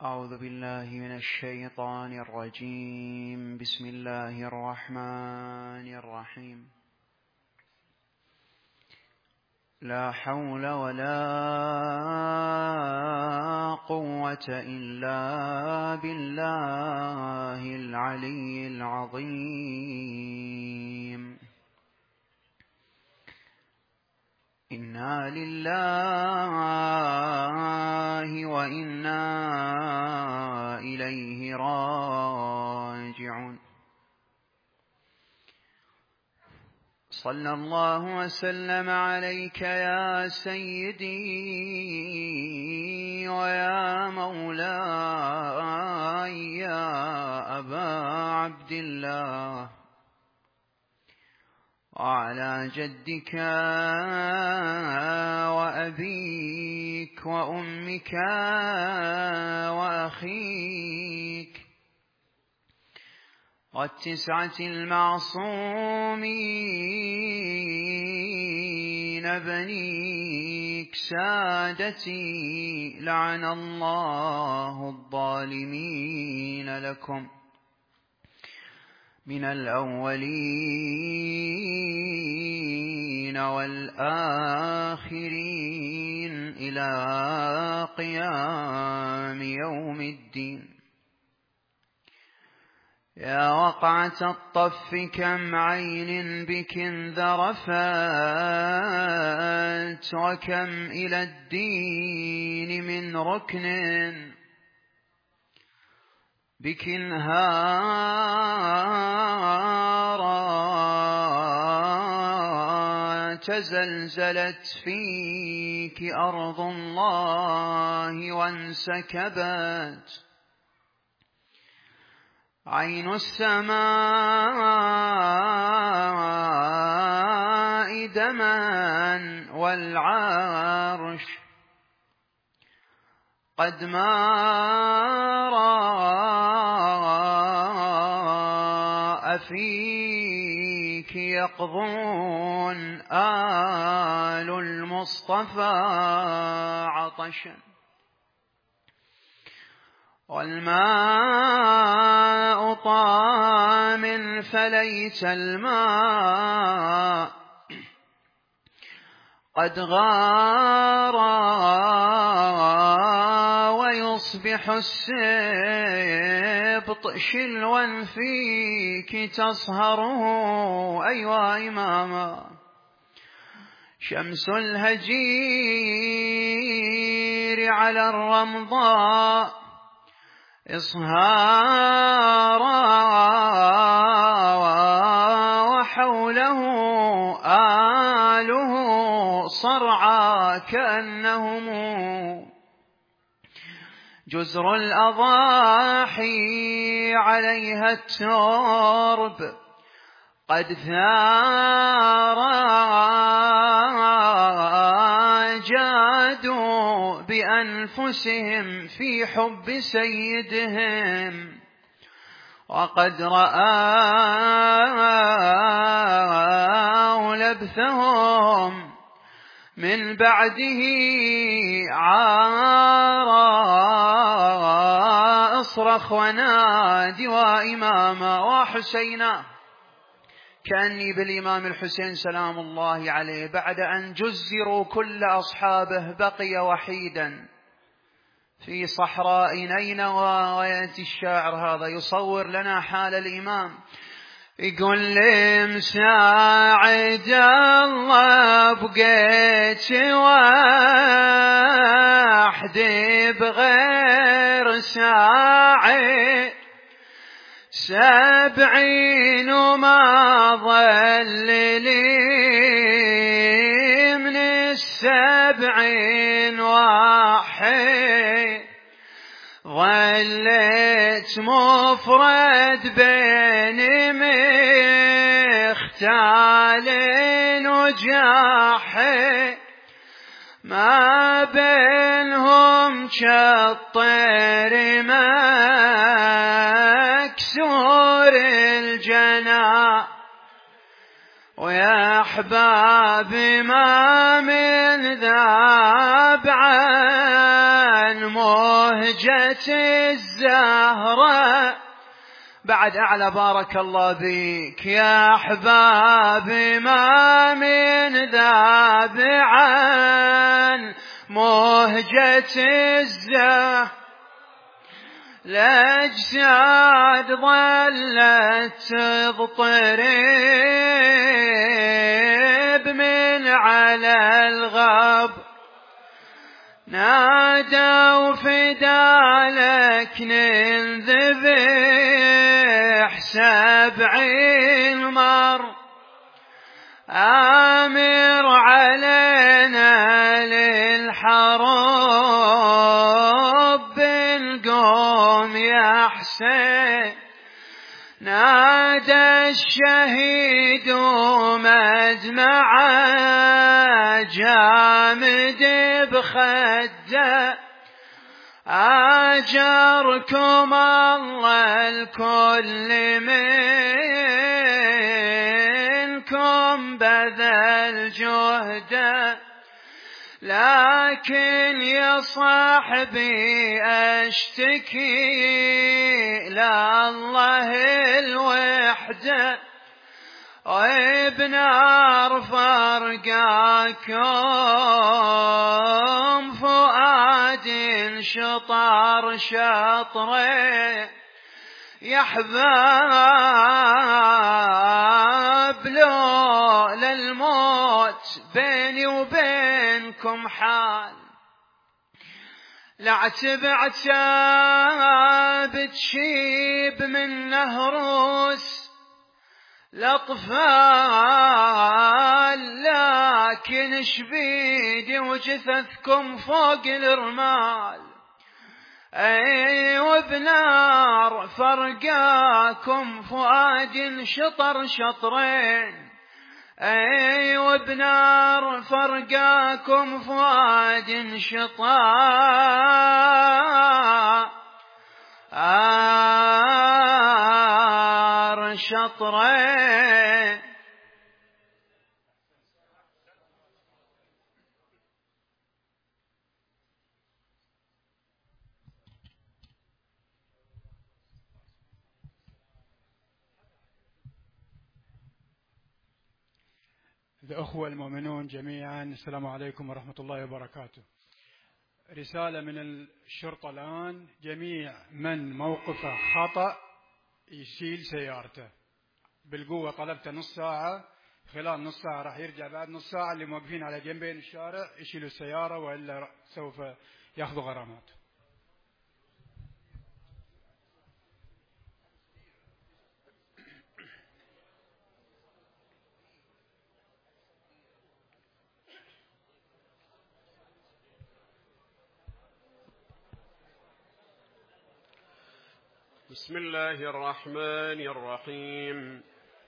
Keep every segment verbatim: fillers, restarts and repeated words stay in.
أعوذ بالله من الشيطان الرجيم. بسم الله الرحمن الرحيم. لا حول ولا قوة إلا بالله العلي العظيم. إنا لله وإنا إليه راجعون. صلى الله وسلم عليك يا سيدي ويا مولاي يا أبا عبد الله، وعلى جدك وأبيك وأمك وأخيك والتسعة المعصومين بنيك سادتي، لعن الله الظالمين لكم من الأولين والآخرين إلى قيام يوم الدين. يا وقعة الطف كم عين بك انذرفت، وكم إلى الدين من ركن بك انهارا، تزلزلت فيك أرض الله وانسكبت عين السماء دما، والعرش قد مار فيك، يقضون آل المصطفى عطشا، والماء طام فليس الماء قد غار، ويصبح السبط شلوا فيك تصهره. أيها إماما شمس الهجير على الرمضاء إصهارا، وحوله آله صرعى كأنهم جزر الأضاحي عليها الترب قد ثارا، جادوا بأنفسهم في حب سيدهم، وقد رأوا لبثهم من بعده عارا. اصرخ ونادي وإماما وحسينا، كأني بالإمام الحسين سلام الله عليه بعد أن جزروا كل أصحابه بقي وحيدا في صحراء نينوى. ويأتي الشاعر هذا يصور لنا حال الإمام، يقول لي مساعد الله بقيت وحدي بغير ساعد، سبعين وما ظل لي من السبعين واحد، ظليت مفرد بين مختال وجاحد، ما بينهم كالطير مكسور الجناح، ويا أحبابي ما من ذاب عن مهجة الزهرة. بعد أعلى بارك الله بيك يا أحبابي ما من ذاب عن مهجة الزهرة الأجساد ظلت تضطرب من على الغب نادوا فدالك ننذبح سبعين مر آمر علينا للحرب بنقوم يا حسين. نادى الشهيد مجمع جامد بخده أجركم الله الكل منكم بذل جهده. لكن يا صاحبي أشتكي لله الوحدة وبنار فرقاكم فؤاد شطر شطره يا أحباب لو للموت بيني وبينكم حال لعتب عتاب تشيب من نهروس الأطفال لكن شبيدي وجثثكم فوق الرمال أي وبنار فرقاكم فؤاد شطر شطرين أي وبنار فرقاكم فؤاد شطار شطرين. الأخوة المؤمنون جميعا السلام عليكم ورحمة الله وبركاته. رسالة من الشرطة الآن، جميع من موقفه خطأ يشيل سيارته بالقوة. طلبته نص ساعة، خلال نص ساعة راح يرجع. بعد نص ساعة اللي موقفين على جنبين الشارع يشيلوا السيارة وإلا سوف يأخذوا غرامات. بسم الله الرحمن الرحيم.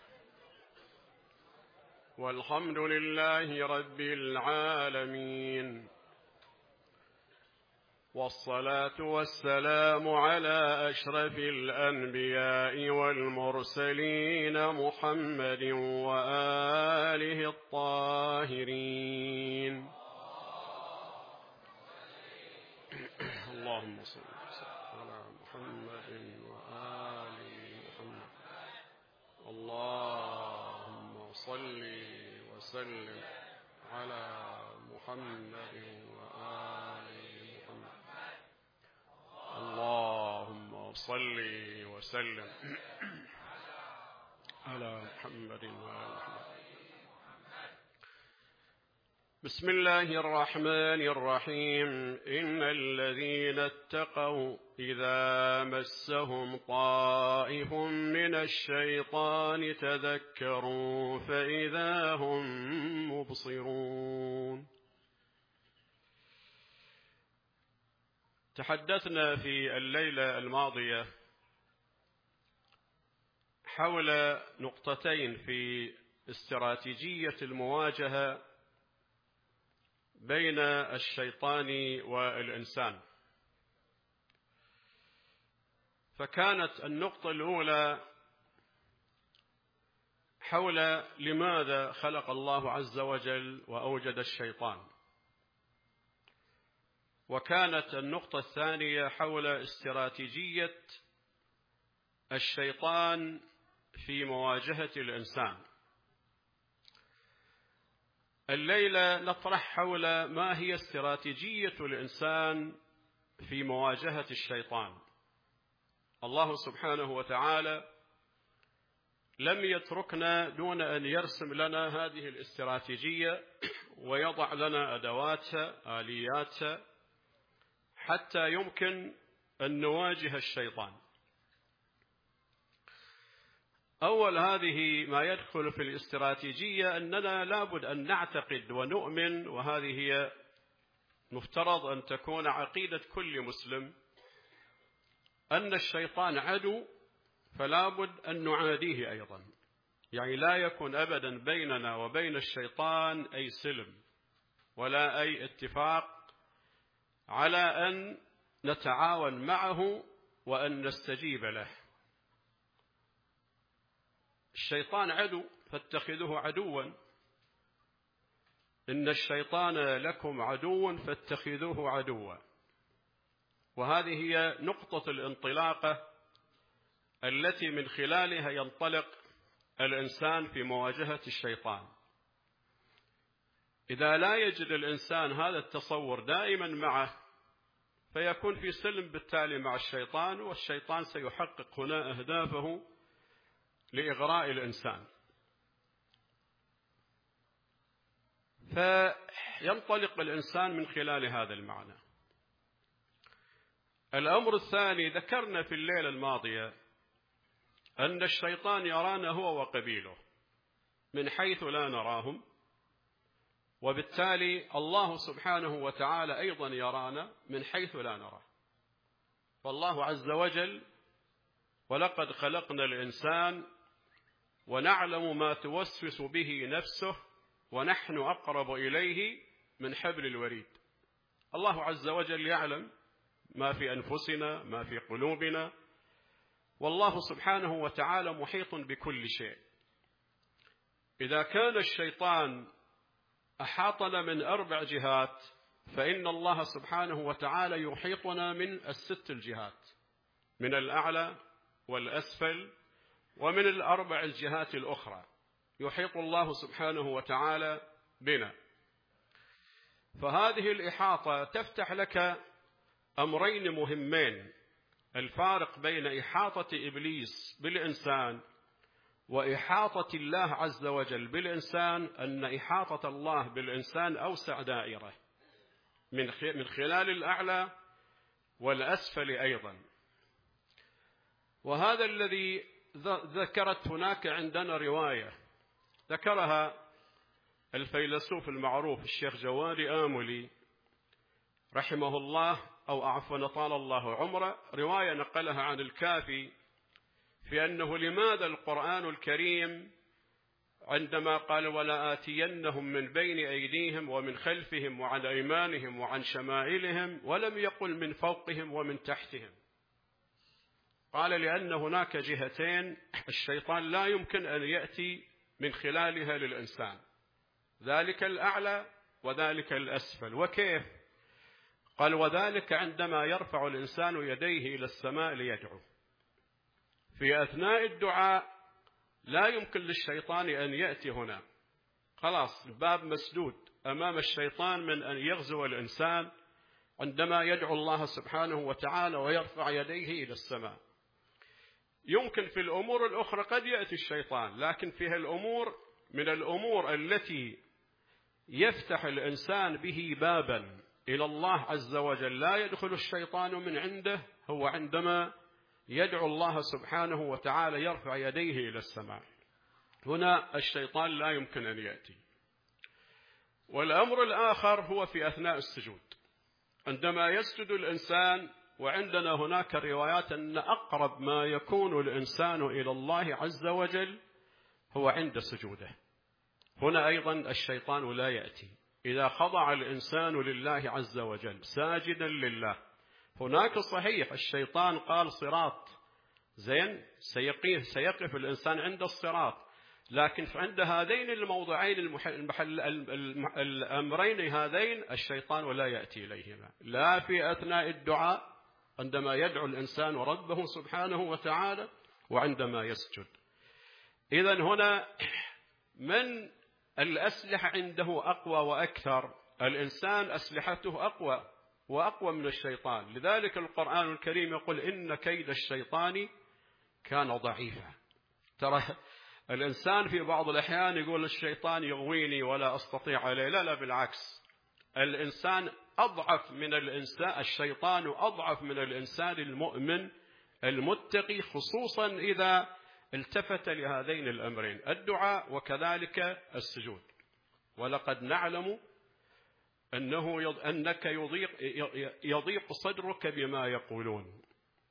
والحمد لله رب العالمين، والصلاة والسلام على أشرف الأنبياء والمرسلين محمد وآله الطاهرين. اللهم صل على محمد وآل محمد. اللهم صل وسلم على محمد وآل محمد. اللهم صل وسلم على محمد وآل محمد. بسم الله الرحمن الرحيم. إن الذين اتقوا إذا مسهم طائف من الشيطان تذكروا فإذا هم مبصرون. تحدثنا في الليلة الماضية حول نقطتين في استراتيجية المواجهة بين الشيطان والإنسان. فكانت النقطة الأولى حول لماذا خلق الله عز وجل وأوجد الشيطان. وكانت النقطة الثانية حول استراتيجية الشيطان في مواجهة الإنسان. الليلة نطرح حول ما هي استراتيجية الإنسان في مواجهة الشيطان. الله سبحانه وتعالى لم يتركنا دون أن يرسم لنا هذه الاستراتيجية ويضع لنا أدواتها آلياتها حتى يمكن أن نواجه الشيطان. أول هذه ما يدخل في الاستراتيجية أننا لابد أن نعتقد ونؤمن، وهذه هي مفترض أن تكون عقيدة كل مسلم، أن الشيطان عدو، فلابد أن نعاديه أيضا. يعني لا يكون أبدا بيننا وبين الشيطان أي سلم ولا أي اتفاق على أن نتعاون معه وأن نستجيب له. الشيطان عدو فاتخذوه عدوا، إن الشيطان لكم عدو فاتخذوه عدوا. وهذه هي نقطة الانطلاقة التي من خلالها ينطلق الإنسان في مواجهة الشيطان. إذا لا يجد الإنسان هذا التصور دائما معه فيكون في سلم بالتالي مع الشيطان، والشيطان سيحقق هنا أهدافه لإغراء الإنسان. فينطلق الإنسان من خلال هذا المعنى. الأمر الثاني، ذكرنا في الليلة الماضية أن الشيطان يرانا هو وقبيله من حيث لا نراهم، وبالتالي الله سبحانه وتعالى أيضا يرانا من حيث لا نراه. فالله عز وجل: ولقد خلقنا الإنسان ونعلم ما توسوس به نفسه ونحن أقرب إليه من حبل الوريد. الله عز وجل يعلم ما في أنفسنا، ما في قلوبنا، والله سبحانه وتعالى محيط بكل شيء. إذا كان الشيطان أحاطنا من أربع جهات، فإن الله سبحانه وتعالى يحيطنا من الست الجهات، من الأعلى والأسفل ومن الأربع الجهات الأخرى، يحيط الله سبحانه وتعالى بنا. فهذه الإحاطة تفتح لك أمرين مهمين: الفارق بين إحاطة إبليس بالإنسان وإحاطة الله عز وجل بالإنسان، أن إحاطة الله بالإنسان أوسع دائرة من خلال الأعلى والأسفل أيضا. وهذا الذي ذكرت هناك عندنا رواية ذكرها الفيلسوف المعروف الشيخ جوادي آملي رحمه الله، أو عفوا طال الله عمره، رواية نقلها عن الكافي في أنه لماذا القرآن الكريم عندما قال: ولا آتينهم من بين أيديهم ومن خلفهم وعن أيمانهم وعن شمائلهم، ولم يقل من فوقهم ومن تحتهم؟ قال: لأن هناك جهتين الشيطان لا يمكن أن يأتي من خلالها للإنسان، ذلك الأعلى وذلك الأسفل. وكيف؟ قال: وذلك عندما يرفع الإنسان يديه إلى السماء ليدعو، في أثناء الدعاء لا يمكن للشيطان أن يأتي هنا، خلاص الباب مسدود أمام الشيطان من أن يغزو الإنسان عندما يدعو الله سبحانه وتعالى ويرفع يديه إلى السماء. يمكن في الأمور الأخرى قد يأتي الشيطان، لكن فيها الأمور من الأمور التي يفتح الإنسان به بابا إلى الله عز وجل لا يدخل الشيطان من عنده، هو عندما يدعو الله سبحانه وتعالى يرفع يديه إلى السماء. هنا الشيطان لا يمكن أن يأتي. والأمر الآخر هو في أثناء السجود، عندما يسجد الإنسان، وعندنا هناك روايات أن أقرب ما يكون الإنسان إلى الله عز وجل هو عند سجوده. هنا أيضا الشيطان لا يأتي. إذا خضع الإنسان لله عز وجل ساجدا لله، هناك صحيح الشيطان قال صراط، زين سيقف, سيقف الإنسان عند الصراط، لكن عند هذين الموضعين المحل الأمرين هذين الشيطان ولا يأتي إليهما، لا في أثناء الدعاء عندما يدعو الإنسان ربه سبحانه وتعالى وعندما يسجد. إذن هنا من الأسلحة عنده أقوى وأكثر، الإنسان أسلحته أقوى وأقوى من الشيطان. لذلك القرآن الكريم يقول إن كيد الشيطان كان ضعيفا. ترى الإنسان في بعض الأحيان يقول الشيطان يغويني ولا أستطيع عليه، لا لا بالعكس، الإنسان أضعف من الإنسان، الشيطان أضعف من الإنسان المؤمن المتقي، خصوصا إذا التفت لهذين الأمرين الدعاء وكذلك السجود. ولقد نعلم أنه يض... أنك يضيق... يضيق صدرك بما يقولون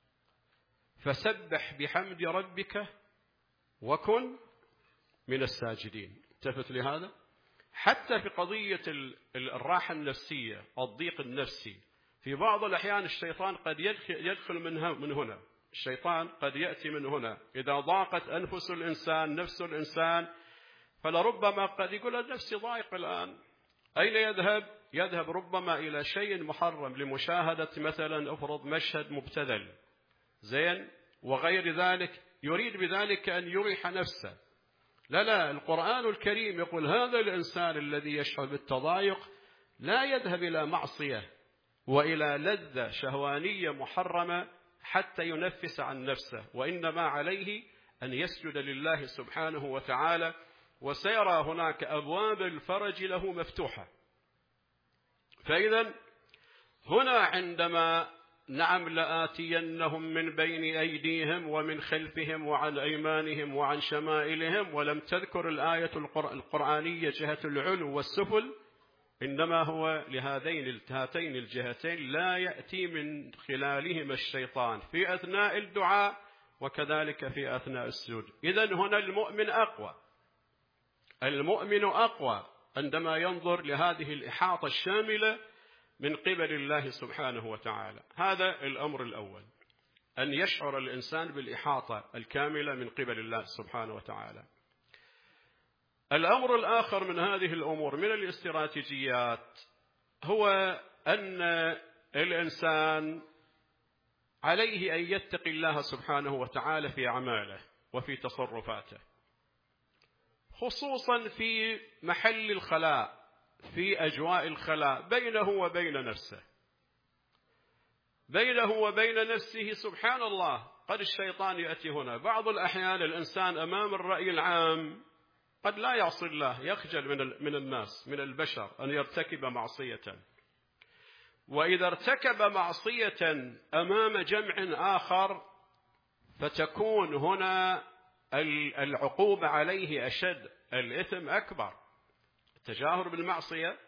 فسبح بحمد ربك وكن من الساجدين. التفت لهذا. حتى في قضية الراحة النفسية، الضيق النفسي، في بعض الأحيان الشيطان قد يدخل من هنا، الشيطان قد يأتي من هنا. إذا ضاقت أنفس الإنسان، نفس الإنسان، فلربما قد يقول نفسي ضايق الآن، أين يذهب؟ يذهب ربما إلى شيء محرم لمشاهدة مثلا أفرض مشهد مبتذل زين وغير ذلك، يريد بذلك أن يريح نفسه. لا لا، القرآن الكريم يقول هذا الإنسان الذي يشعر بالتضايق لا يذهب إلى معصية وإلى لذة شهوانية محرمة حتى ينفس عن نفسه، وإنما عليه أن يسجد لله سبحانه وتعالى، وسيرى هناك أبواب الفرج له مفتوحة. فإذا هنا عندما نعم لآتينهم من بين أيديهم ومن خلفهم وعن أيمانهم وعن شمائلهم، ولم تذكر الآية القرآنية جهة العلو والسفل، إنما هو لهذين هاتين الجهتين لا يأتي من خلالهما الشيطان في أثناء الدعاء وكذلك في أثناء السجود. إذن هنا المؤمن أقوى، المؤمن أقوى عندما ينظر لهذه الإحاطة الشاملة من قبل الله سبحانه وتعالى. هذا الأمر الأول، أن يشعر الإنسان بالإحاطة الكاملة من قبل الله سبحانه وتعالى. الأمر الآخر من هذه الأمور من الاستراتيجيات هو أن الإنسان عليه أن يتقي الله سبحانه وتعالى في أعماله وفي تصرفاته، خصوصا في محل الخلاء، في أجواء الخلاء بينه وبين نفسه، بينه وبين نفسه. سبحان الله، قد الشيطان يأتي هنا. بعض الأحيان الإنسان أمام الرأي العام قد لا يعصي الله، يخجل من من الناس، من البشر، أن يرتكب معصية. وإذا ارتكب معصية أمام جمع آخر فتكون هنا العقوبة عليه أشد، الإثم أكبر. التجاهر بالمعصية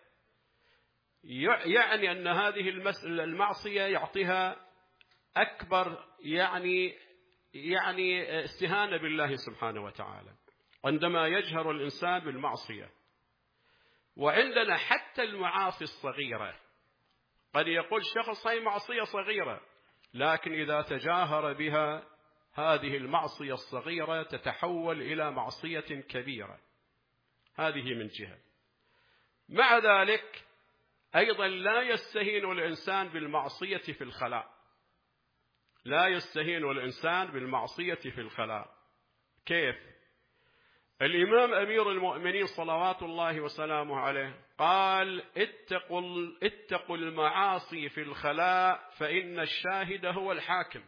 يعني أن هذه المعصية يعطيها أكبر يعني يعني استهانة بالله سبحانه وتعالى عندما يجهر الإنسان بالمعصية. وعندنا حتى المعاصي الصغيرة، قد يقول شخص هي معصية صغيرة، لكن إذا تجاهر بها هذه المعصية الصغيرة تتحول إلى معصية كبيرة. هذه من جهة. مع ذلك أيضا لا يستهين الإنسان بالمعصية في الخلاء، لا يستهين الإنسان بالمعصية في الخلاء. كيف؟ الإمام أمير المؤمنين صلوات الله وسلامه عليه قال اتقوا, اتقوا المعاصي في الخلاء فإن الشاهد هو الحاكم.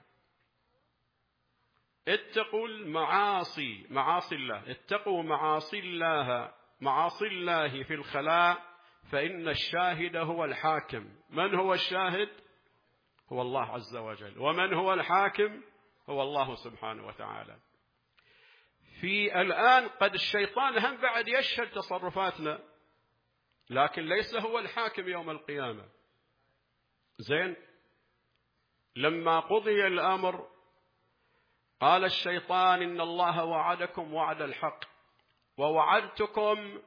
اتقوا المعاصي، معاصي الله، اتقوا معاصي الله، معاصي الله في الخلاء فإن الشاهد هو الحاكم. من هو الشاهد؟ هو الله عز وجل. ومن هو الحاكم؟ هو الله سبحانه وتعالى. في الآن قد الشيطان هم بعد يشهد تصرفاتنا، لكن ليس هو الحاكم يوم القيامة. زين، لما قضي الأمر قال الشيطان إن الله وعدكم وعد الحق ووعدتكم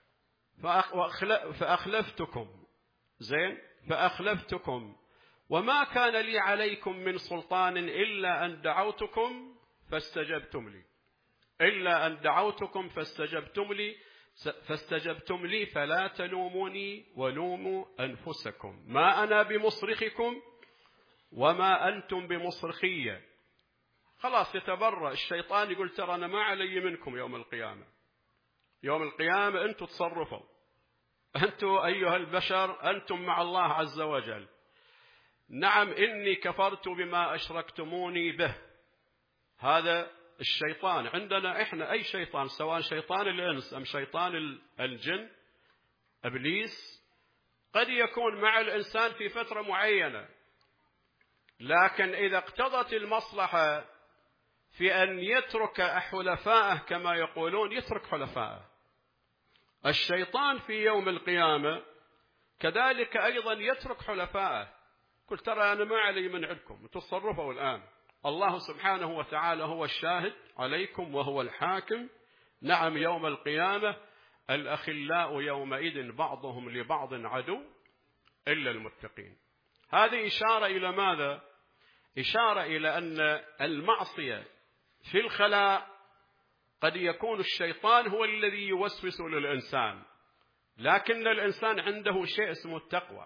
فأخلفتكم. زين، فأخلفتكم وما كان لي عليكم من سلطان إلا أن دعوتكم فاستجبتم لي. إلا أن دعوتكم فاستجبتم لي فاستجبتم لي فلا تلوموني ولوموا أنفسكم ما أنا بمصرخكم وما أنتم بمصرخية. خلاص يتبرأ الشيطان، يقول ترى أنا ما علي منكم يوم القيامة. يوم القيامة أنتم تصرفوا، أنتم أيها البشر أنتم مع الله عز وجل. نعم إني كفرت بما أشركتموني به. هذا الشيطان عندنا إحنا، أي شيطان، سواء شيطان الإنس أم شيطان الجن إبليس، قد يكون مع الإنسان في فترة معينة، لكن إذا اقتضت المصلحة في أن يترك حلفائه كما يقولون يترك حلفائه. الشيطان في يوم القيامة كذلك أيضا يترك حلفائه. قل ترى أنا ما علي من عندكم، تصرفوا الآن. الله سبحانه وتعالى هو الشاهد عليكم وهو الحاكم. نعم يوم القيامة الأخلاء يومئذ بعضهم لبعض عدو إلا المتقين. هذه إشارة إلى ماذا؟ إشارة إلى أن المعصية في الخلاء قد يكون الشيطان هو الذي يوسوس للإنسان، لكن الإنسان عنده شيء اسمه التقوى.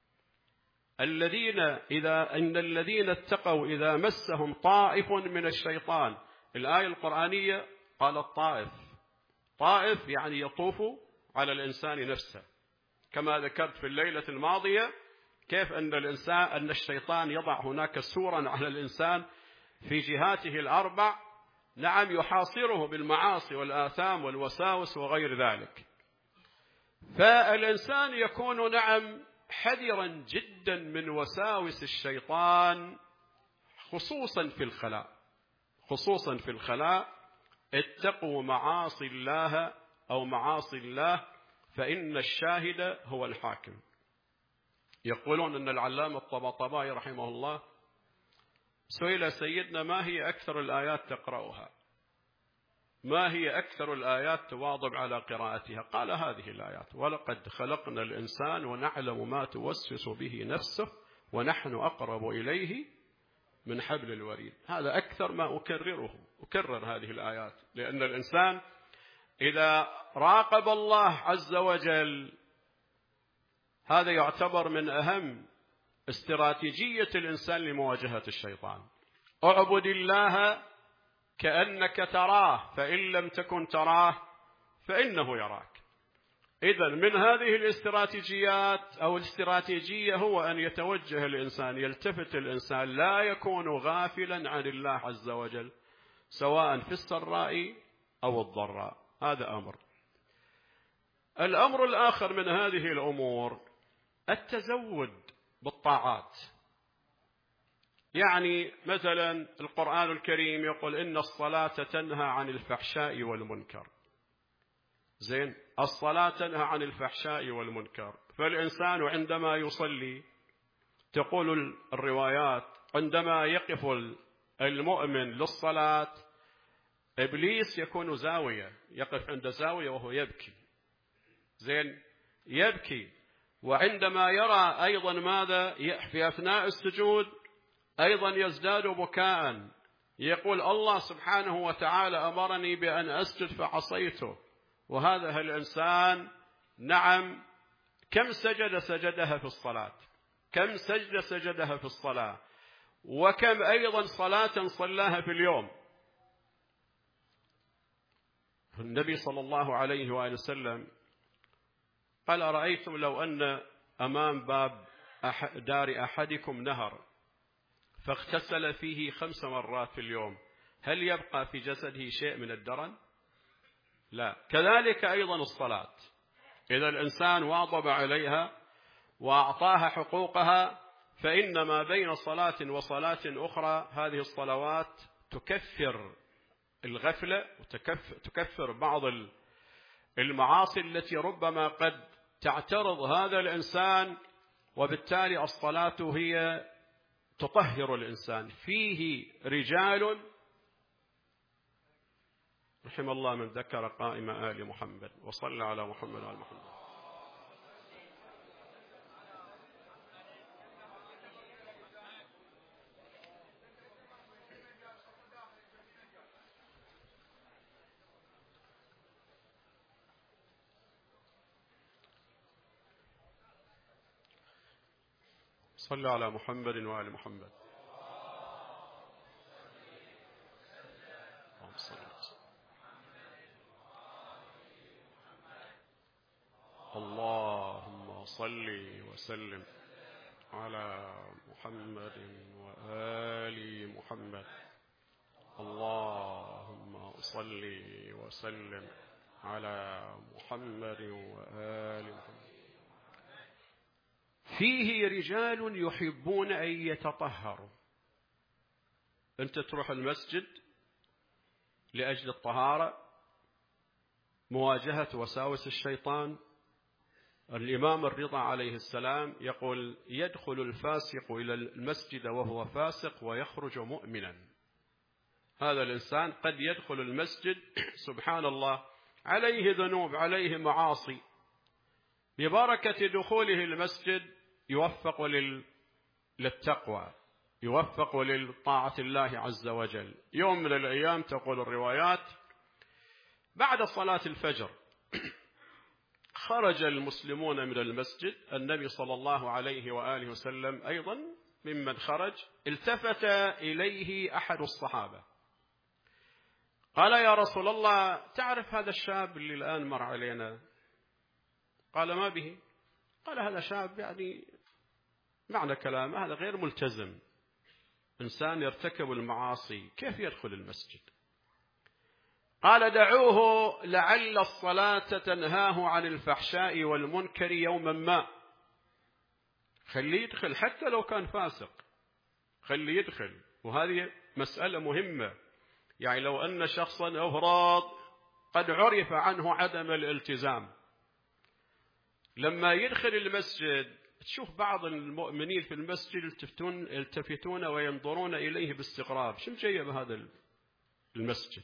الذين إذا إن الذين اتقوا إذا مسهم طائف من الشيطان، الآية القرآنية قالت طائف، طائف يعني يطوف على الإنسان نفسه، كما ذكرت في الليلة الماضية كيف أن الإنسان أن الشيطان يضع هناك سورا على الإنسان في جهاته الأربع، نعم يحاصره بالمعاصي والآثام والوساوس وغير ذلك. فالإنسان يكون نعم حذرا جدا من وساوس الشيطان، خصوصا في الخلاء، خصوصا في الخلاء. اتقوا معاصي الله أو معاصي الله فإن الشاهد هو الحاكم. يقولون أن العلامة الطباطبائي رحمه الله سئل سيدنا ما هي أكثر الآيات تقرأها، ما هي أكثر الآيات تواظب على قراءتها؟ قال هذه الآيات: ولقد خلقنا الإنسان ونعلم ما توسوس به نفسه ونحن أقرب إليه من حبل الوريد. هذا أكثر ما أكرره، أكرر هذه الآيات، لأن الإنسان إذا راقب الله عز وجل هذا يعتبر من أهم استراتيجية الإنسان لمواجهة الشيطان. اعبد الله كأنك تراه فإن لم تكن تراه فإنه يراك. إذن من هذه الاستراتيجيات أو الاستراتيجية هو أن يتوجه الإنسان، يلتفت الإنسان، لا يكون غافلا عن الله عز وجل سواء في السراء أو الضراء. هذا أمر. الأمر الآخر من هذه الأمور التزود بالطاعات. يعني مثلا القرآن الكريم يقول إن الصلاة تنهى عن الفحشاء والمنكر. زين، الصلاة تنهى عن الفحشاء والمنكر، فالإنسان عندما يصلي تقول الروايات عندما يقف المؤمن للصلاة إبليس يكون زاوية، يقف عند زاوية وهو يبكي. زين، يبكي. وعندما يرى أيضا ماذا في أثناء السجود أيضا يزداد بكاء، يقول الله سبحانه وتعالى أمرني بأن أسجد فعصيته. وهذا الإنسان نعم كم سجد سجدها في الصلاة، كم سجد سجدها في الصلاة، وكم أيضا صلاة صلاها في اليوم. النبي صلى الله عليه وآله وسلم قال: أرأيتم لو أن أمام باب دار أحدكم نهر فاغتسل فيه خمس مرات في اليوم، هل يبقى في جسده شيء من الدرن؟ لا. كذلك أيضا الصلاة، إذا الإنسان واظب عليها وأعطاها حقوقها فإن ما بين صلاة وصلاة أخرى هذه الصلوات تكفر الغفلة وتكفر بعض المعاصي التي ربما قد تعترض هذا الإنسان، وبالتالي الصلاة هي تطهر الإنسان. فيه رجال رحم الله من ذكر قائم آل محمد وصلى على محمد وآل محمد. صل على محمد وآل محمد. اللهم صل وسلم على محمد وآل محمد. اللهم صل وسلم على محمد وآل محمد. فيه رجال يحبون أن يتطهروا. أنت تروح المسجد لأجل الطهارة، مواجهة وساوس الشيطان. الإمام الرضا عليه السلام يقول: يدخل الفاسق إلى المسجد وهو فاسق ويخرج مؤمنا. هذا الإنسان قد يدخل المسجد سبحان الله عليه ذنوب، عليه معاصي، ببركة دخوله المسجد يوفق للتقوى، يوفق للطاعة الله عز وجل. يوم من الأيام تقول الروايات بعد صلاة الفجر خرج المسلمون من المسجد، النبي صلى الله عليه وآله وسلم أيضا ممن خرج، التفت إليه أحد الصحابة قال: يا رسول الله، تعرف هذا الشاب اللي الآن مر علينا؟ قال: ما به؟ قال: هذا شاب يعني معنى كلامه هذا غير ملتزم، إنسان يرتكب المعاصي، كيف يدخل المسجد؟ قال: دعوه لعل الصلاة تنهاه عن الفحشاء والمنكر يوما ما. خليه يدخل حتى لو كان فاسق، خليه يدخل. وهذه مسألة مهمة، يعني لو أن شخصا أفراد قد عرف عنه عدم الالتزام، لما يدخل المسجد تشوف بعض المؤمنين في المسجد يلتفتون, يلتفتون وينظرون إليه باستغراب: شو جاي بهذا المسجد؟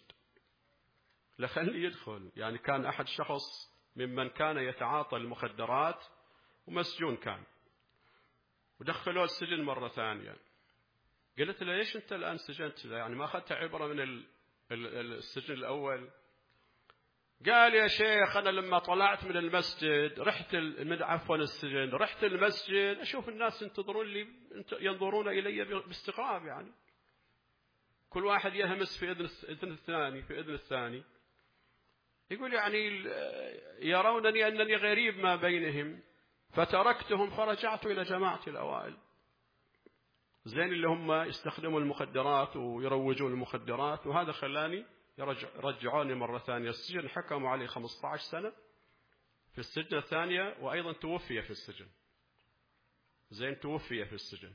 لخليه يدخل. يعني كان أحد شخص ممن كان يتعاطى المخدرات ومسجون كان، ودخلوه السجن مرة ثانية. قلت له: ليش أنت الآن سجنت؟ يعني ما أخذت عبرة من السجن الأول؟ قال: يا شيخ، أنا لما طلعت من المسجد رحت من عفوا السجن رحت المسجد أشوف الناس ينتظرون لي، ينظرون إلي باستغراب، يعني كل واحد يهمس في إذن الثاني في إذن الثاني. يقول يعني يرونني أنني غريب ما بينهم، فتركتهم فرجعت إلى جماعتي الأوائل. زين اللي هم يستخدموا المخدرات ويروجون المخدرات، وهذا خلاني رجعوني مرة ثانية السجن. حكموا عليه خمسة عشر سنة في السجن الثانية، وأيضا توفي في السجن. زين توفي في السجن.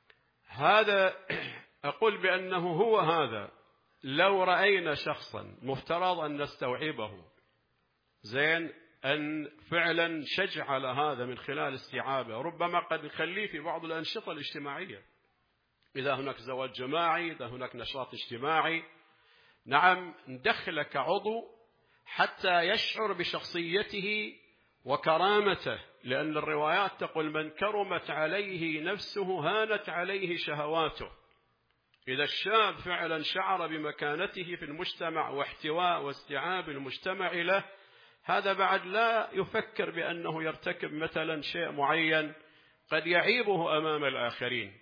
هذا أقول بأنه هو هذا لو رأينا شخصا مفترض أن نستوعبه، زين أن فعلا شجع على هذا من خلال استيعابه، ربما قد نخليه في بعض الأنشطة الاجتماعية، إذا هناك زواج جماعي، إذا هناك نشاط اجتماعي، نعم ندخله كعضو حتى يشعر بشخصيته وكرامته، لأن الروايات تقول: من كرمت عليه نفسه هانت عليه شهواته. إذا الشاب فعلا شعر بمكانته في المجتمع واحتواء واستيعاب المجتمع له، هذا بعد لا يفكر بأنه يرتكب مثلا شيء معين قد يعيبه أمام الآخرين.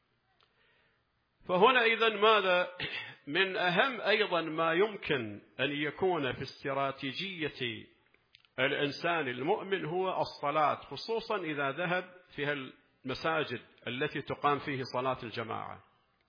فهنا إذن ماذا من أهم أيضا ما يمكن أن يكون في استراتيجية الإنسان المؤمن هو الصلاة، خصوصا إذا ذهب فيها المساجد التي تقام فيه صلاة الجماعة.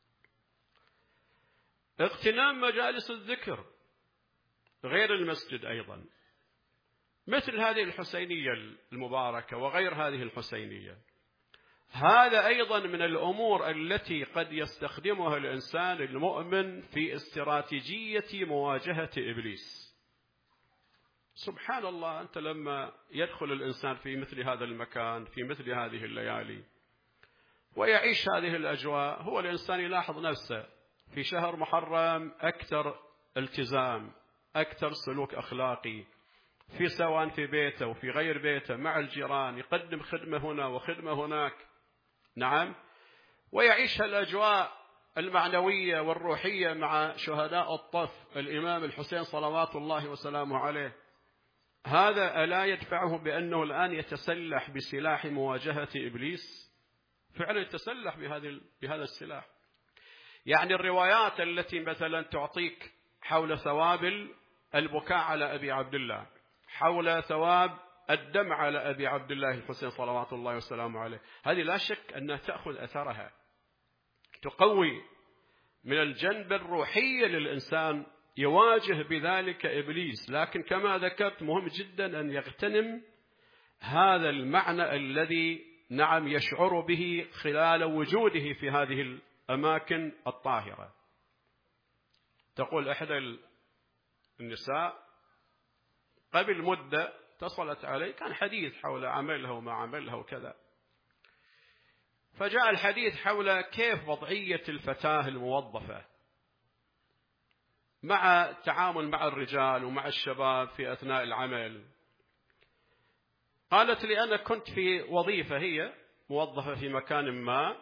اغتنام مجالس الذكر غير المسجد أيضا، مثل هذه الحسينية المباركة وغير هذه الحسينية. هذا أيضا من الأمور التي قد يستخدمها الإنسان المؤمن في استراتيجية مواجهة إبليس. سبحان الله، أنت لما يدخل الإنسان في مثل هذا المكان في مثل هذه الليالي ويعيش هذه الأجواء، هو الإنسان يلاحظ نفسه في شهر محرم أكثر التزام، أكثر سلوك أخلاقي، في سواء في بيته وفي غير بيته، مع الجيران، يقدم خدمة هنا وخدمة هناك، نعم، ويعيش الأجواء المعنوية والروحية مع شهداء الطف الإمام الحسين صلوات الله وسلامه عليه. هذا ألا يدفعه بأنه الآن يتسلح بسلاح مواجهة إبليس؟ فعلا يتسلح بهذه بهذا السلاح. يعني الروايات التي مثلا تعطيك حول ثواب البكاء على أبي عبد الله، حول ثواب الدمع على أبي عبد الله الحسين صلوات الله وسلامه عليه، هذه لا شك أنها تأخذ أثرها، تقوي من الجنب الروحي للإنسان، يواجه بذلك إبليس. لكن كما ذكرت مهم جدا أن يغتنم هذا المعنى الذي نعم يشعر به خلال وجوده في هذه الأماكن الطاهرة. تقول إحدى النساء قبل مدة اتصلت علي، كان حديث حول عملها وما عملها وكذا، فجاء الحديث حول كيف وضعية الفتاة الموظفة مع التعامل مع الرجال ومع الشباب في أثناء العمل. قالت لي أنا كنت في وظيفة، هي موظفة في مكان ما،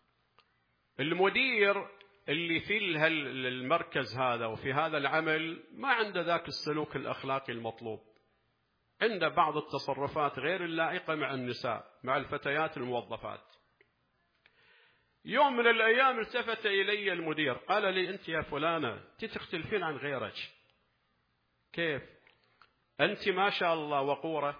المدير اللي في المركز هذا وفي هذا العمل ما عنده ذاك السلوك الأخلاقي المطلوب، عنده بعض التصرفات غير اللائقة مع النساء، مع الفتيات الموظفات. يوم من الأيام التفت إلي المدير قال لي أنت يا فلانة أنت تختلفين عن غيرك. كيف؟ أنت ما شاء الله وقورة،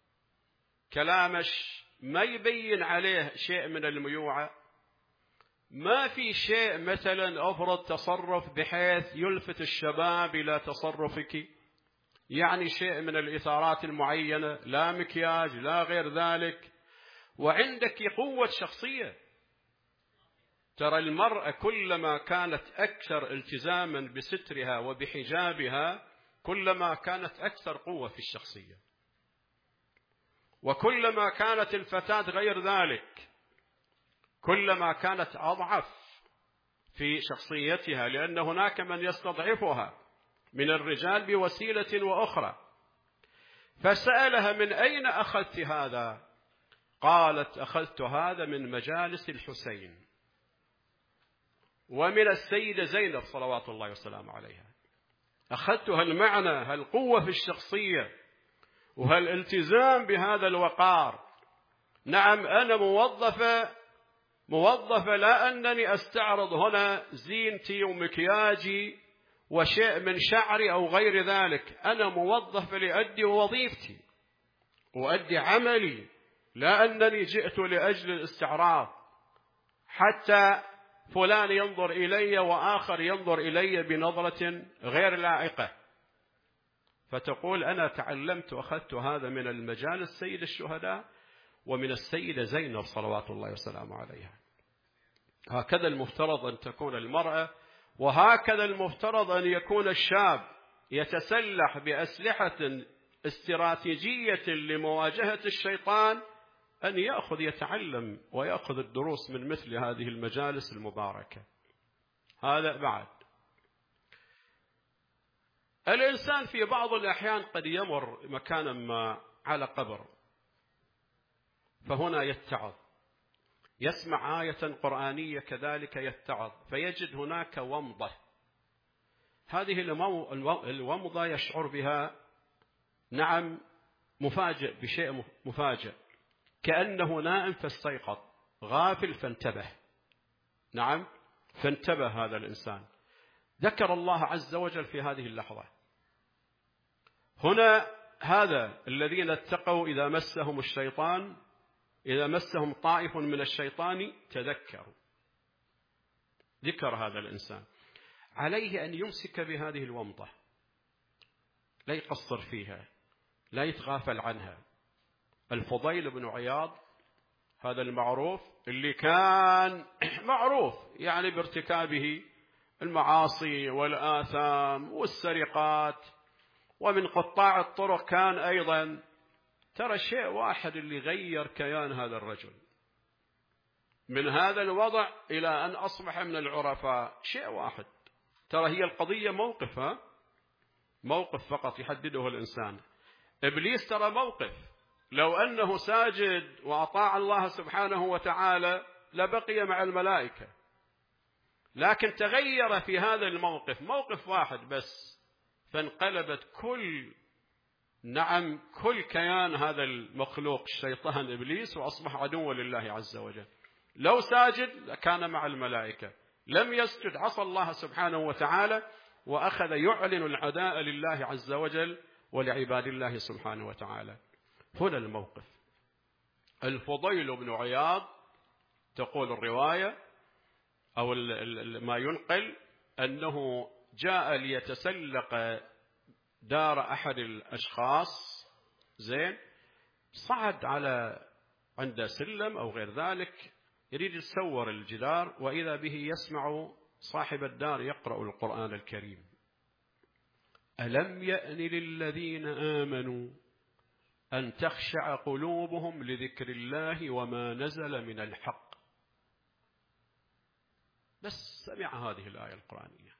كلامش ما يبين عليه شيء من الميوعة، ما في شيء مثلا أفرض تصرف بحيث يلفت الشباب إلى تصرفك، يعني شيء من الإثارات المعينة، لا مكياج لا غير ذلك، وعندك قوة شخصية. ترى المرأة كلما كانت أكثر التزاما بسترها وبحجابها كلما كانت أكثر قوة في الشخصية، وكلما كانت الفتاة غير ذلك كلما كانت أضعف في شخصيتها، لأن هناك من يستضعفها من الرجال بوسيلة وأخرى. فسألها من أين أخذت هذا؟ قالت أخذت هذا من مجالس الحسين ومن السيدة زينب صلوات الله وسلامه عليها. أخذت هالمعنى، هالقوة في الشخصية وهالالتزام بهذا الوقار. نعم أنا موظفة موظفة لا أنني أستعرض هنا زينتي ومكياجي وشيء من شعري أو غير ذلك، أنا موظفة لأدي وظيفتي وأدي عملي، لا أنني جئت لأجل الاستعراض حتى فلان ينظر إلي وآخر ينظر إلي بنظرة غير لائقة. فتقول أنا تعلمت وأخذت هذا من المجال السيد الشهداء ومن السيدة زينب صلوات الله وسلامه عليها. هكذا المفترض أن تكون المرأة، وهكذا المفترض أن يكون الشاب يتسلح بأسلحة استراتيجية لمواجهة الشيطان، أن يأخذ يتعلم ويأخذ الدروس من مثل هذه المجالس المباركة. هذا بعد. الإنسان في بعض الأحيان قد يمر مكانا ما على قبر، فهنا يتعظ، يسمع آية قرآنية كذلك يتعظ، فيجد هناك ومضة. هذه الومضة يشعر بها نعم مفاجئ بشيء مفاجئ، كأنه نائم فاستيقظ، غافل فانتبه. نعم فانتبه هذا الإنسان، ذكر الله عز وجل في هذه اللحظة. هنا هذا الذين اتقوا إذا مسهم الشيطان إذا مسهم طائف من الشيطان تذكروا. ذكر هذا الإنسان، عليه أن يمسك بهذه الومضة، لا يقصر فيها، لا يتغافل عنها. الفضيل بن عياض هذا المعروف اللي كان معروف يعني بارتكابه المعاصي والآثام والسرقات ومن قطاع الطرق كان أيضا. ترى شيء واحد اللي غير كيان هذا الرجل من هذا الوضع إلى أن أصبح من العرفاء، شيء واحد. ترى هي القضية موقف، ها؟ موقف فقط يحدده الإنسان. إبليس ترى موقف، لو أنه ساجد وأطاع الله سبحانه وتعالى لبقي مع الملائكة، لكن تغير في هذا الموقف، موقف واحد بس، فانقلبت كل نعم كل كيان هذا المخلوق الشيطان إبليس، وأصبح عدوا لله عز وجل. لو ساجد لكان مع الملائكة، لم يسجد عصى الله سبحانه وتعالى، وأخذ يعلن العداء لله عز وجل ولعباد الله سبحانه وتعالى. هنا الموقف. الفضيل بن عياض تقول الرواية أو ما ينقل أنه جاء ليتسلق دار أحد الأشخاص، زين، صعد على عند سلم أو غير ذلك، يريد يتصور الجدار، وإذا به يسمع صاحب الدار يقرأ القرآن الكريم: ألم يأن للذين آمنوا أن تخشع قلوبهم لذكر الله وما نزل من الحق. بس سمع هذه الآية القرآنية،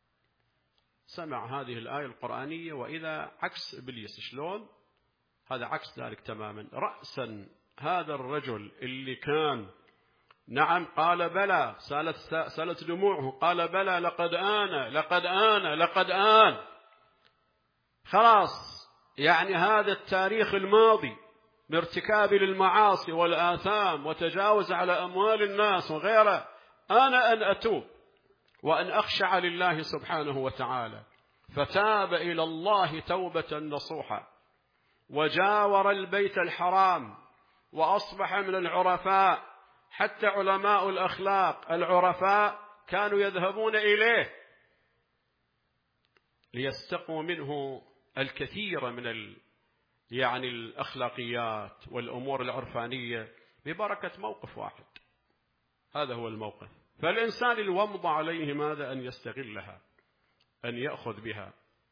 سمع هذه الآية القرآنية، وإذا عكس إبليس. شلون؟ هذا عكس ذلك تماما. رأسا هذا الرجل اللي كان نعم قال بلى، سالت, سالت دموعه، قال بلى لقد آن لقد آن لقد آن، خلاص يعني هذا التاريخ الماضي بارتكاب للمعاصي والآثام وتجاوز على أموال الناس وغيره، أنا أن أتوب وأن أخشع لله سبحانه وتعالى. فتاب إلى الله توبة نصوحة، وجاور البيت الحرام، وأصبح من العرفاء. حتى علماء الأخلاق العرفاء كانوا يذهبون إليه ليستقوا منه الكثير من ال يعني الأخلاقيات والأمور العرفانية ببركة موقف واحد. هذا هو الموقف. فالإنسان الومض عليه ماذا؟ أن يستغلها، أن يأخذ بها.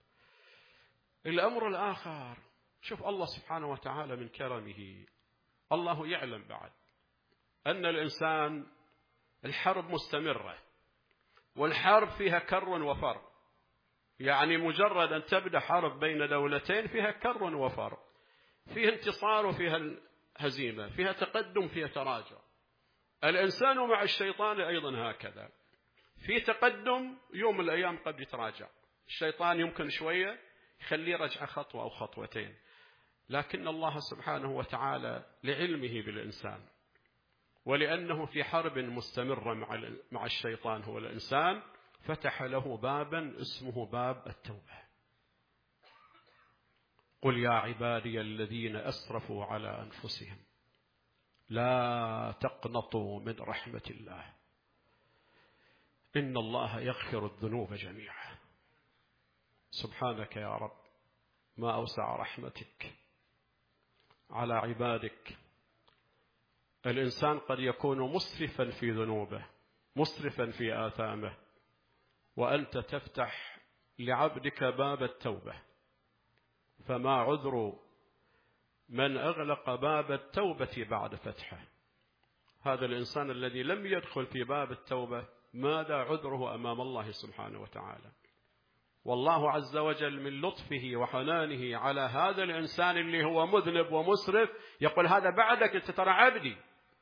الأمر الآخر، شوف الله سبحانه وتعالى من كرمه، الله يعلم بعد أن الإنسان الحرب مستمرة، والحرب فيها كر وفر. يعني مجرد أن تبدأ حرب بين دولتين فيها كر وفر، فيها انتصار وفيها هزيمة، فيها تقدم فيها تراجع. الإنسان مع الشيطان أيضا هكذا، في تقدم يوم من الأيام قد يتراجع. الشيطان يمكن شوية يخليه رجع خطوة أو خطوتين، لكن الله سبحانه وتعالى لعلمه بالإنسان، ولأنه في حرب مستمرة مع مع الشيطان هو الإنسان، فتح له بابا اسمه باب التوبة. قل يا عبادي الذين أسرفوا على أنفسهم لا تقنطوا من رحمة الله إن الله يغفر الذنوب جميعا. سبحانك يا رب، ما أوسع رحمتك على عبادك. الإنسان قد يكون مسرفا في ذنوبه، مسرفا في آثامه، وأنت تفتح لعبدك باب التوبة. فما عذر من أغلق باب التوبة بعد فتحه؟ هذا الإنسان الذي لم يدخل في باب التوبة ماذا عذره أمام الله سبحانه وتعالى؟ والله عز وجل من لطفه وحنانه على هذا الإنسان اللي هو مذنب ومسرف يقول هذا بعدك، أنت ترى عبدي،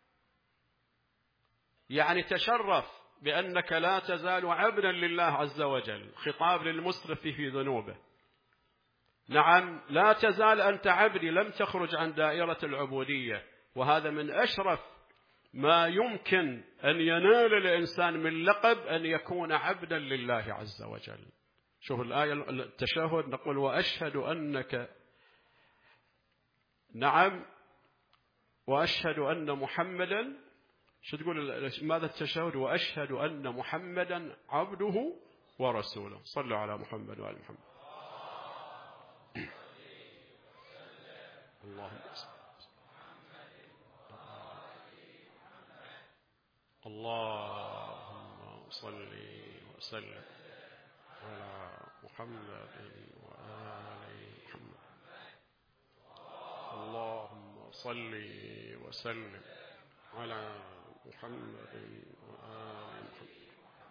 يعني تشرف بأنك لا تزال عبدا لله عز وجل. خطاب للمسرف في ذنوبه، نعم لا تزال أنت عبدي، لم تخرج عن دائرة العبودية. وهذا من أشرف ما يمكن أن ينال الإنسان من لقب أن يكون عبدا لله عز وجل. شوف الآية التشهد، نقول وأشهد أنك، نعم وأشهد أن محمدا، شو تقول ماذا التشهد؟ وأشهد أن محمدا عبده ورسوله. صلوا على محمد وآل محمد. اللهم اللهم صل وسلم على محمد وآل محمد. اللهم صل وسلم على محمد وآل محمد.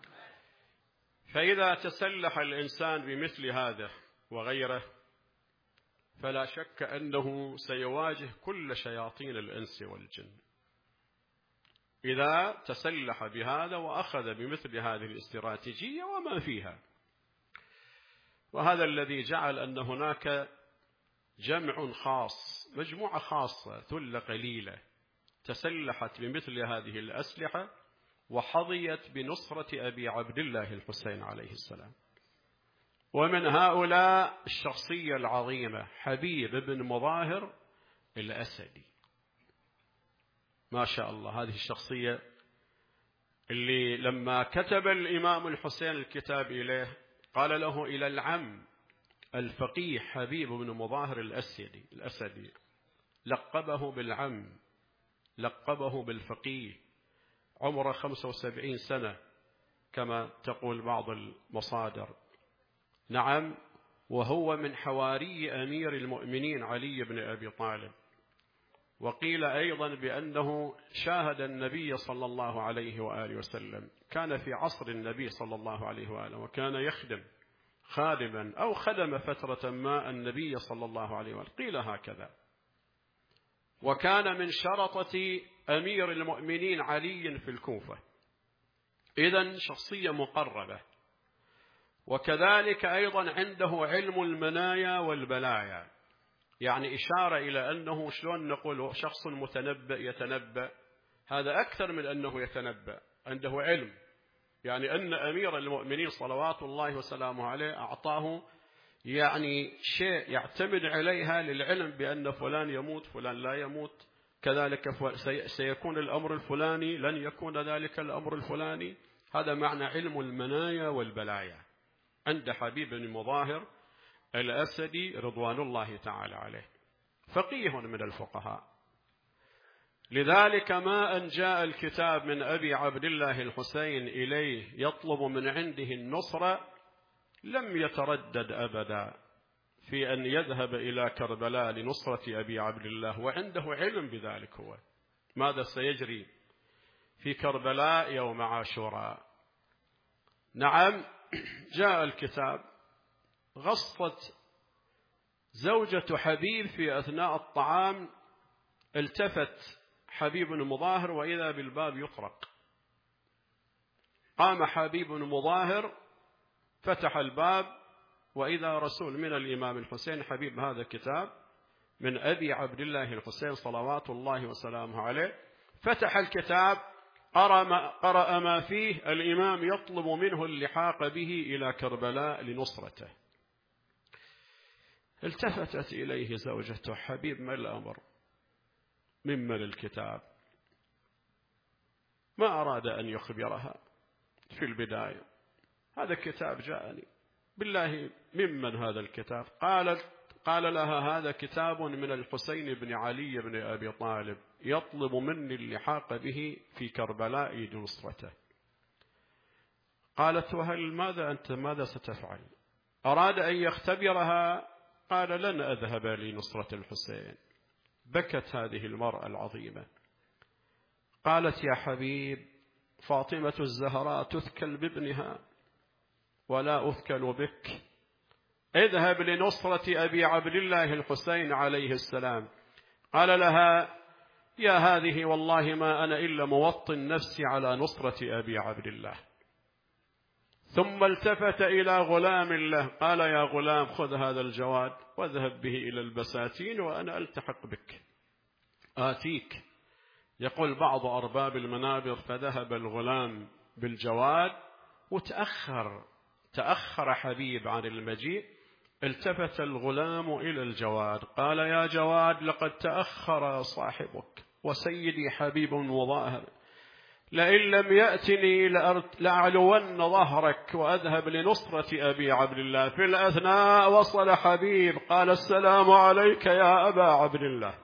فإذا تسلح الإنسان بمثل هذا وغيره فلا شك أنه سيواجه كل شياطين الإنس والجن. إذا تسلح بهذا وأخذ بمثل هذه الاستراتيجية وما فيها. وهذا الذي جعل أن هناك جمع خاص، مجموعة خاصة، ثلة قليلة تسلحت بمثل هذه الأسلحة وحظيت بنصرة أبي عبد الله الحسين عليه السلام. ومن هؤلاء الشخصية العظيمة حبيب بن مظاهر الأسدي. ما شاء الله، هذه الشخصية اللي لما كتب الإمام الحسين الكتاب إليه قال له إلى العم الفقيه حبيب بن مظاهر الأسدي الأسدي لقبه بالعم، لقبه بالفقيه، عمره خمسة وسبعين سنة كما تقول بعض المصادر. نعم، وهو من حواري أمير المؤمنين علي بن أبي طالب. وقيل أيضا بأنه شاهد النبي صلى الله عليه وآله وسلم، كان في عصر النبي صلى الله عليه وآله، وكان يخدم خادما أو خدم فترة ما النبي صلى الله عليه وآله، قيل هكذا. وكان من شرطة أمير المؤمنين علي في الكوفة، إذن شخصية مقربة. وكذلك أيضا عنده علم المنايا والبلايا، يعني إشارة إلى أنه شلون نقول شخص متنبأ يتنبأ، هذا أكثر من أنه يتنبأ، عنده علم. يعني أن أمير المؤمنين صلوات الله وسلامه عليه أعطاه يعني شيء يعتمد عليها للعلم بأن فلان يموت فلان لا يموت، كذلك سيكون الأمر الفلاني لن يكون ذلك الأمر الفلاني. هذا معنى علم المنايا والبلايا عند حبيب بن مظاهر الأسدي رضوان الله تعالى عليه، فقيه من الفقهاء. لذلك ما أن جاء الكتاب من أبي عبد الله الحسين إليه يطلب من عنده النصرة لم يتردد أبدا في أن يذهب إلى كربلاء لنصرة أبي عبد الله، وعنده علم بذلك. هو ماذا سيجري في كربلاء يوم عاشوراء. نعم، جاء الكتاب، غصت زوجة حبيب في أثناء الطعام، التفت حبيب بن مظاهر وإذا بالباب يطرق. قام حبيب بن مظاهر فتح الباب وإذا رسول من الإمام الحسين. حبيب هذا كتاب من أبي عبد الله الحسين صلوات الله وسلامه عليه. فتح الكتاب، قرأ ما, قرأ ما فيه، الإمام يطلب منه اللحاق به إلى كربلاء لنصرته. التفتت إليه زوجته، حبيب ما الأمر؟ ممن الكتاب؟ ما أراد أن يخبرها في البداية، هذا الكتاب جاءني، بالله ممن هذا الكتاب؟ قالت قال لها هذا كتاب من الحسين بن علي بن أبي طالب يطلب مني اللحاق به في كربلاء لنصرته. قالت وهل ماذا أنت ماذا ستفعل؟ أراد أن يختبرها، قال لن أذهب لنصرة الحسين. بكت هذه المرأة العظيمة، قالت يا حبيب، فاطمة الزهراء تثكل بابنها ولا أثكل بك، اذهب لنصرة أبي عبد الله الحسين عليه السلام. قال لها يا هذه والله ما أنا إلا موطن نفسي على نصرة أبي عبد الله. ثم التفت إلى غلام له، قال يا غلام خذ هذا الجواد واذهب به إلى البساتين وأنا ألتحق بك آتيك. يقول بعض أرباب المنابر فذهب الغلام بالجواد وتأخر تأخر حبيب عن المجيء. التفت الغلام إلى الجواد قال يا جواد لقد تأخر صاحبك وسيدي حبيب مظاهر، لئن لم يأتني لأعلون ظهرك وأذهب لنصرة أبي عبد الله. في الأثناء وصل حبيب قال السلام عليك يا أبا عبد الله،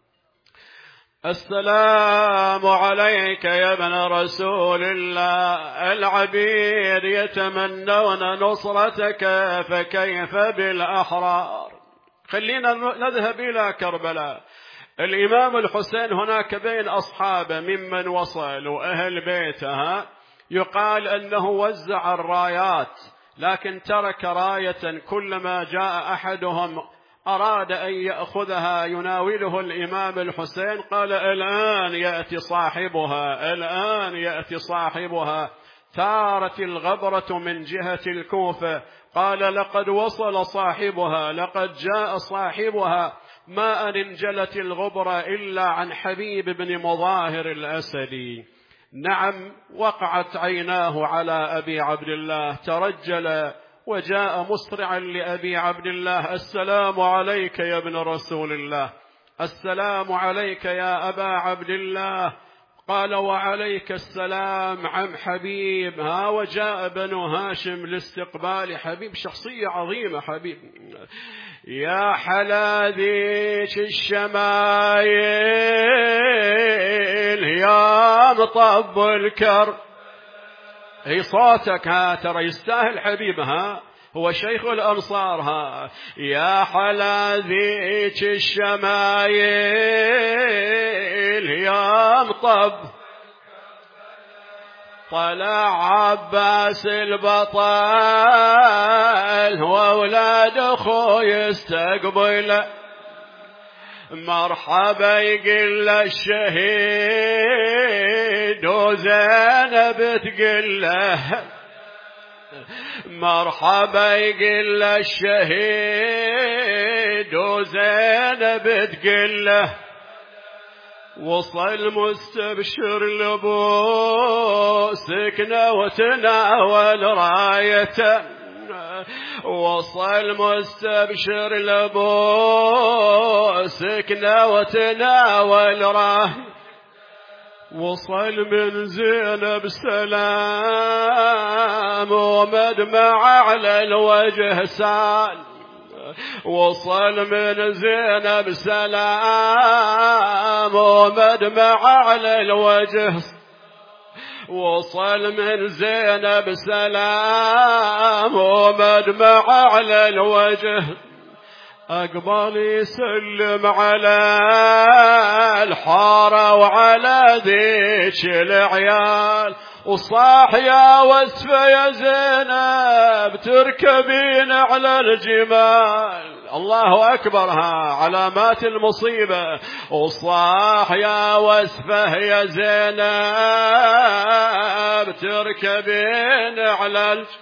السلام عليك يا ابن رسول الله، العبيد يتمنون نصرتك فكيف بالأحرار. خلينا نذهب إلى كربلاء. الإمام الحسين هناك بين أصحابه ممن وصلوا أهل بيتها يقال أنه وزع الرايات، لكن ترك راية كلما جاء أحدهم أراد أن يأخذها يناوله الإمام الحسين قال الآن يأتي صاحبها، الآن يأتي صاحبها. ثارت الغبرة من جهة الكوفة، قال لقد وصل صاحبها، لقد جاء صاحبها. ما أن انجلت الغبرة إلا عن حبيب بن مظاهر الأسدي. نعم وقعت عيناه على أبي عبد الله، ترجل وجاء مسرعا لأبي عبد الله: السلام عليك يا ابن رسول الله، السلام عليك يا أبا عبد الله. قال: وعليك السلام عم حبيب. ها وجاء بنو هاشم لاستقبال حبيب، شخصية عظيمة حبيب. يا حلا ذيك الشمايل يا مطب الكر. هي صوتك ها ترى يستاهل حبيب، ها هو شيخ الأنصار. ها يا حلا ذيك الشمايل يا مطب. طلع عباس البطل وأولاد أخوه يستقبل، مرحبا يقل الشهيد وزينب تقل له، مرحبا يقل الشهيد وزينب تقل له. وصل مستبشر لبو سكنه وتناول رايته، وصل مستبشر لبو سكنه وتناول رايته. وصل من زينب سلام ومدمع على الوجه سال، وصل من زينب سلام ومدمع على الوجه، وصل من زينب سلام ومدمع على الوجه. أقبل يسلم على الحارة وعلى ذيك العيال، وصاح يا وسفة يا زينب تركبين على الجمال. الله أكبر، ها علامات المصيبة. وصاح يا وسفة يا زينب تركبين على الجمال.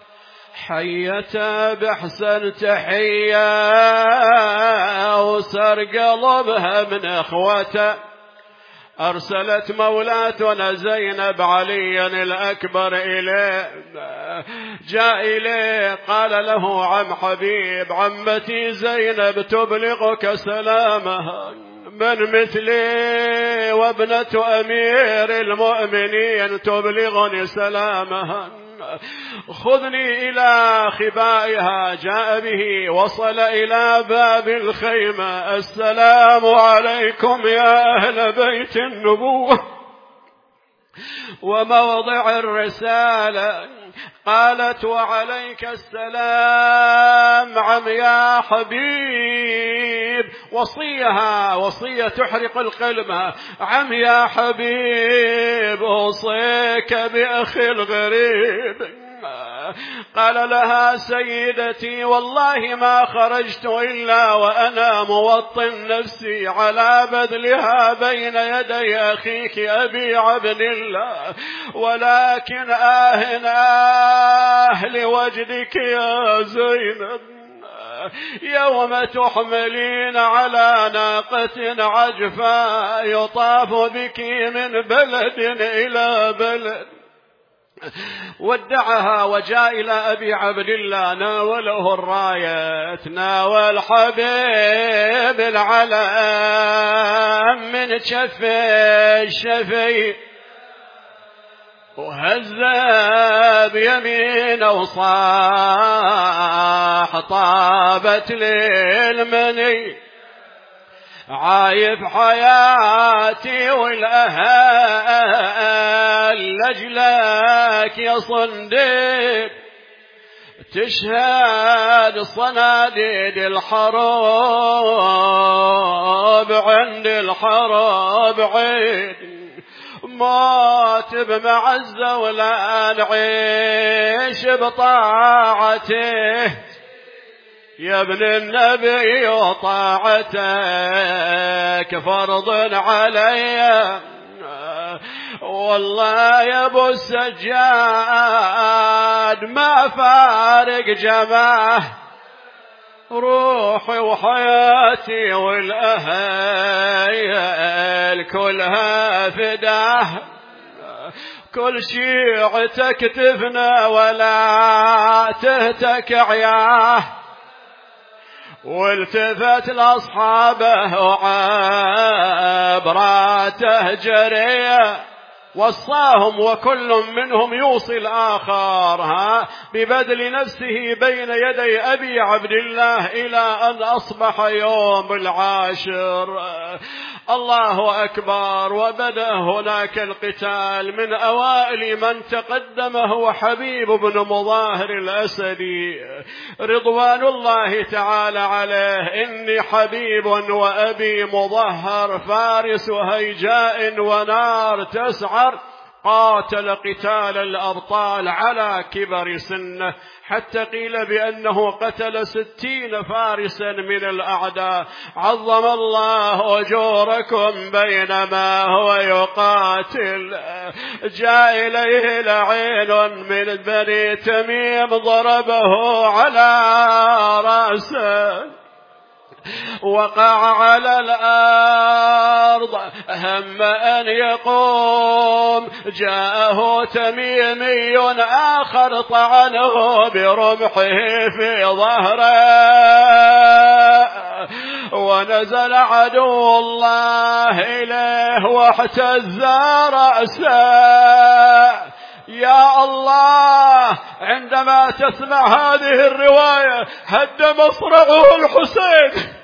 حيته بحسن تحية وسر قلبها من اخوته. أرسلت مولاتنا زينب عليا الأكبر إليه، جاء إليه قال له: عم حبيب عمتي زينب تبلغك سلامها من مثلي وابنة أمير المؤمنين تبلغني سلامها، خذني إلى خبائها. جاء به وصل إلى باب الخيمة: السلام عليكم يا أهل بيت النبوة وموضع الرسالة. قالت: وعليك السلام عم يا حبيب. وصيها وصية تحرق القلب: عم يا حبيب أوصيك بأخي الغريب. قال لها: سيدتي والله ما خرجت إلا وأنا موطن نفسي على بذلها بين يدي أخيك أبي عبد الله، ولكن آه آه لوجدك يا زينب يوم تحملين على ناقة عجفاء يطاف بك من بلد إلى بلد. ودعها وجاء إلى أبي عبد الله، ناوله الراية، ناول حبيب العلم من شفي الشفي، وهزب يمين وصاح طابت للمني، عايف حياتي والأهل لجلك يا صنديق، تشهد صناديد الحرب عند الحرب عيد، موت بمعزة ولا نعيش بطاعته يا ابن النبي، وطاعتك فرض علي. والله يا ابو السجاد ما فارق جماعه، روحي وحياتي والأهل كلها فداه، كل شيعتك تفنى ولا تهتك عياه. والتفت لأصحابه وعبراته جريه، وصاهم وكل منهم يوصي الآخر ها ببذل نفسه بين يدي أبي عبد الله إلى أن أصبح يوم العاشر. الله أكبر. وبدأ هناك القتال. من أوائل من تقدم هو حبيب بن مظاهر الأسدي رضوان الله تعالى عليه. إني حبيب وأبي مظهر فارس هيجاء ونار تسعر، قاتل قتال الأبطال على كبر سنه، حتى قيل بأنه قتل ستين فارسا من الأعداء. عظم الله أجوركم بينما هو يقاتل. جاء إليه لعين من بني تميم ضربه على رأسه، وقع على الأرض هم أن يقوم. جاءه تميمي آخر طعنه برمحه في ظهره، ونزل عدو الله إليه واحتز رأسه. يا الله، عندما تسمع هذه الرواية هد مصرعه الحسين.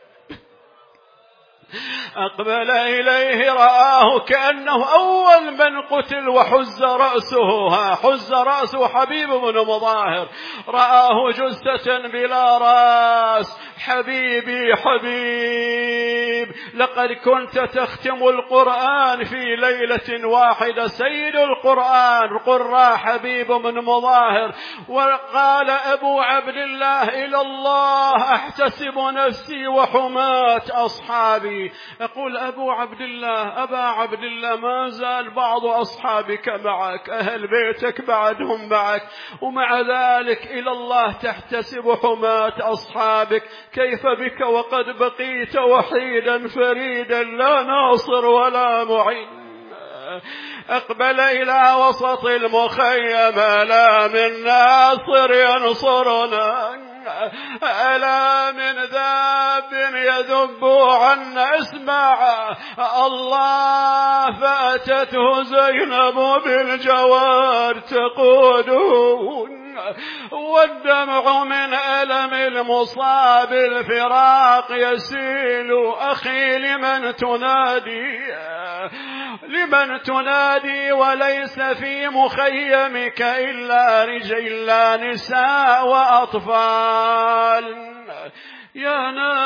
أقبل إليه رآه كأنه أول من قتل وحز رأسه، ها حز رأسه حبيب بن مظاهر. رآه جثة بلا رأس. حبيبي حبيب، لقد كنت تختم القرآن في ليلة واحدة. سيد القرآن قراء حبيب بن مظاهر. وقال أبو عبد الله إلى الله أحتسب نفسي وحماة أصحابي. يقول أبو عبد الله أبا عبد الله ما زال بعض أصحابك معك، أهل بيتك بعدهم معك، ومع ذلك إلى الله تحتسب حماة أصحابك. كيف بك وقد بقيت وحيدا فريدا لا ناصر ولا معين. أقبل إلى وسط المخيم. لا من ناصر ينصرنا، ألا من ذاب يذب عنا. اسمع الله. فأتته زينب بالجوار تقوده، والدمع من ألم المصاب الفراق يسيل. أخي لمن تنادي، لمن تنادي وليس في مخيمك إلا رجال لا نساء وأطفال. يا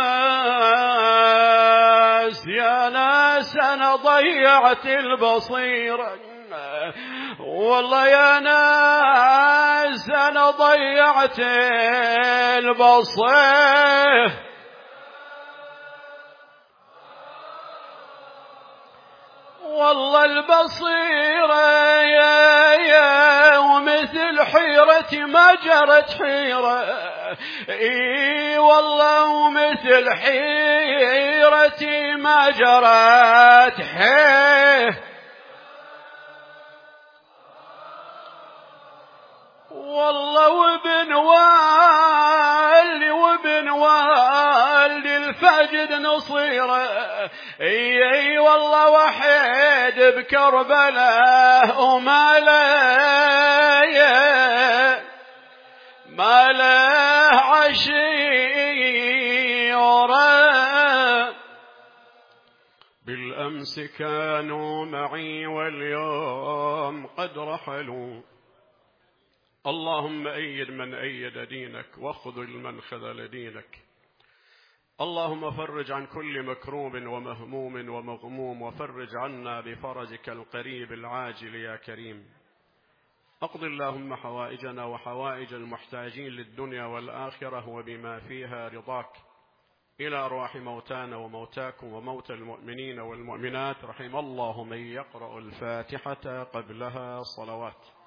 ناس يا ناس أنا ضيعت البصيرة، والله يا ناس أنا ضيعت البصيرة. والله البصيرة يا يا ومثل حيرتي ما جرت حيرة. اي والله ومثل حيرتي ما جرت حيرة. والله وابن والي وابن والي الفاجد نصيره. اي اي والله وحيد بكربلاء وما له ما له عشيره. بالأمس كانوا معي واليوم قد رحلوا. اللهم أيد من أيد دينك واخذل من خذل دينك. اللهم فرج عن كل مكروب ومهموم ومغموم، وفرج عنا بفرجك القريب العاجل يا كريم. أقض اللهم حوائجنا وحوائج المحتاجين للدنيا والآخرة وبما فيها رضاك إلى أرواح موتانا وموتاكم وموتى المؤمنين والمؤمنات. رحم الله من يقرأ الفاتحة قبلها صلوات.